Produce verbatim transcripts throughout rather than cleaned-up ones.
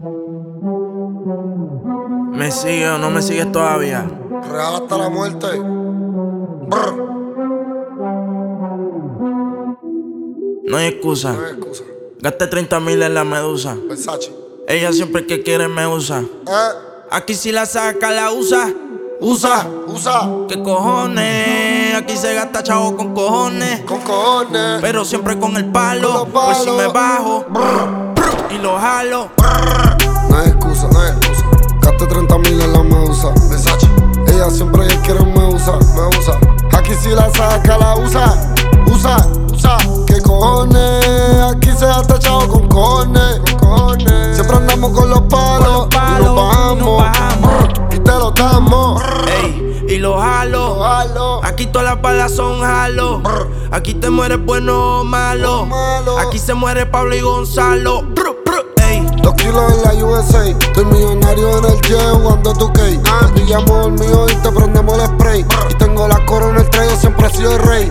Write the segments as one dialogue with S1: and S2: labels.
S1: ¿Me sigue o no me sigues todavía?
S2: Real hasta la muerte. Brr.
S1: No hay excusa.
S2: No hay excusa.
S1: Gaste treinta mil en la medusa.
S2: Versace.
S1: Ella siempre que quiere me usa.
S2: Eh.
S1: Aquí si la saca, la usa. Usa,
S2: Usa.
S1: ¿qué cojones? Aquí se gasta chavo con cojones.
S2: Con cojones.
S1: Pero siempre con el palo.
S2: Con los
S1: Pues si
S2: palos.
S1: me bajo
S2: Brr. Brr.
S1: y lo jalo.
S2: No hay excusa, no hay excusa. Gaste treinta mil en la medusa. Versace. Ella siempre quiere me usa, me usa. Aquí si la saca, la usa. Usa, usa. ¿Qué cojones? Aquí se gasta chavo con cojones. Con cojones. Siempre andamos con los palos.
S1: Con los palos,
S2: y nos bajamos.
S1: y nos bajamos.
S2: Y te lo damos.
S1: Ey, y lo jalo.
S2: Lo jalo.
S1: Aquí todas las balas son jalo. Aquí te mueres bueno o malo.
S2: Malo.
S1: Aquí se muere Pablo y Gonzalo. Brr, brr, ey.
S2: Dos kilos en la U S A. Estoy millonario en el jet jugando tu K. Te pillamos el mío y te prendemos el spray. Y tengo la corona, el traigo, siempre he sido el rey.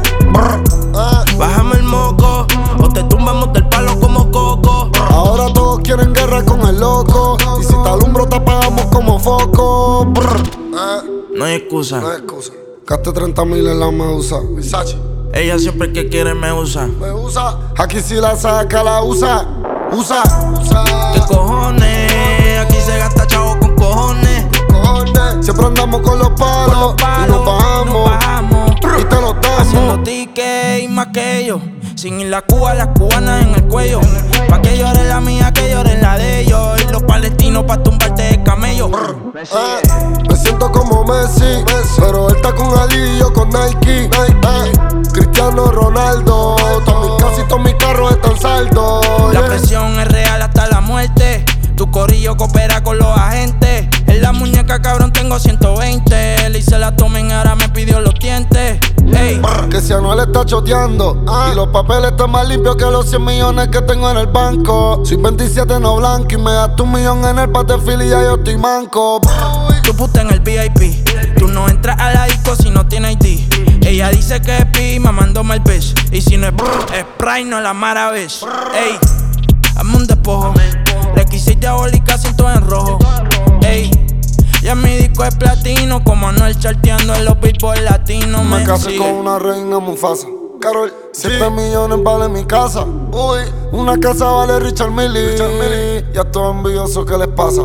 S2: Ah.
S1: Bájame el moco o te tumbamos del palo como coco.
S2: Ahora todos quieren guerra con el loco. Y si te alumbro te apagamos como foco. Ah.
S1: No hay excusa.
S2: No hay excusa. Gaste treinta mil en la medusa. Versace.
S1: Ella siempre que quiere me usa.
S2: Me usa. Aquí si la saca, la usa. Usa. Usa.
S1: ¿Qué cojones? Aquí se gasta chavo con cojones.
S2: Cojones. Siempre andamos con los palos.
S1: Con los palos,
S2: y nos bajamos.
S1: nos bajamos.
S2: Y te los damos.
S1: Haciendo tickets y más que ellos. Sin ir la Cuba, las cubanas en el cuello. Pa' que llore la mía, que llore la de ellos. Y los palestinos pa' tumbarte de camello.
S2: Eh, me siento como Messi, Messi, pero él está con Ali y yo con Nike. Nike. Eh, Cristiano Ronaldo, también casi todos mis carros están saldos.
S1: La
S2: Yeah.
S1: presión es real hasta la muerte. Tu corillo coopera con los agentes. En la muñeca, cabrón, tengo ciento veinte. Le hice la tomen, ahora me pidió los dientes. Ey,
S2: Que si Anuel está choteando ah. y los papeles están más limpios que los cien millones que tengo en el banco. Soy veintisiete no blanco y me das tu millón en el patefil y ya yo estoy manco.
S1: tu puta en el V I P. Tú no entras a la disco si no tienes I D. Ella dice que es pi, mamándome el bitch. Y si no es brr, es Sprite, no la maravilla. Ey, hazme un despojo. Le quise diabólica, siento en rojo. Ey, ya mi disco es platino. Como Anuel charteando en los billboard latinos.
S2: Me
S1: Me
S2: casé
S1: sigue.
S2: con una reina Mufasa. Carol, siete millones vale mi casa. Uy, una casa vale Richard Mille. Richard Mille. Y a todos envidiosos, ¿qué les pasa?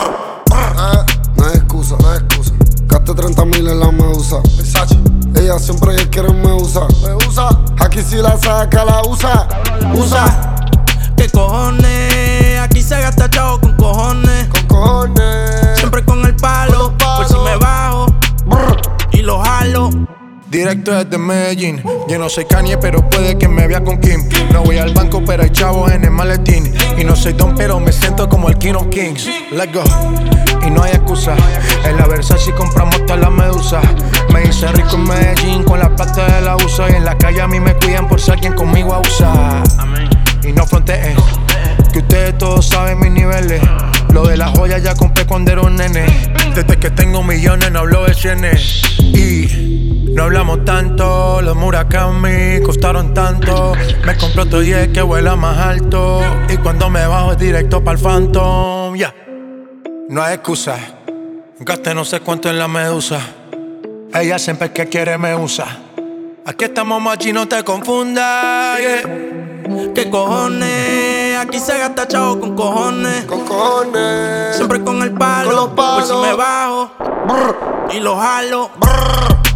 S2: Eh, no hay excusa, no hay excusa. Gaste treinta mil en la medusa. Versace. Ella siempre quiere me usa. Me usa. Aquí si la saca, la usa. Usa.
S1: ¿Qué cojones? Aquí se gasta chavo con cojones.
S2: Con cojones.
S1: Siempre con el palo.
S2: Con los palos.
S1: Por si me bajo
S2: Brr.
S1: y lo jalo.
S3: Directo desde Medellín. Yo no soy Kanye, pero puede que me vea con Kim. No voy al banco, pero hay chavos en el maletín. Y no soy Don, pero me siento como el King of Kings. Let's go. Y no hay excusa. En la Versace compramos toda la medusa. Me hice rico en Medellín con la plata de la U S A. Y en la calle a mí me cuidan por si alguien conmigo abusa. Y no fronteen, que ustedes todos saben mis niveles. Lo de las joyas ya compré cuando era un nene. Desde que tengo millones no hablo de cienes. Y no hablamos tanto, los Murakami costaron tanto. Me compré otro jet que vuela más alto. Y cuando me bajo es directo pa'l Phantom, ya yeah. No hay excusa, gasté no sé cuánto en la medusa. Ella siempre que quiere me usa. Aquí estamos machi, no te confundas, yeah.
S1: ¿Qué cojones? Aquí se gasta chavo con cojones.
S2: Con cojones.
S1: Siempre con el palo.
S2: Con los palos.
S1: Por si me bajo
S2: Brr.
S1: y lo jalo.
S2: Brr.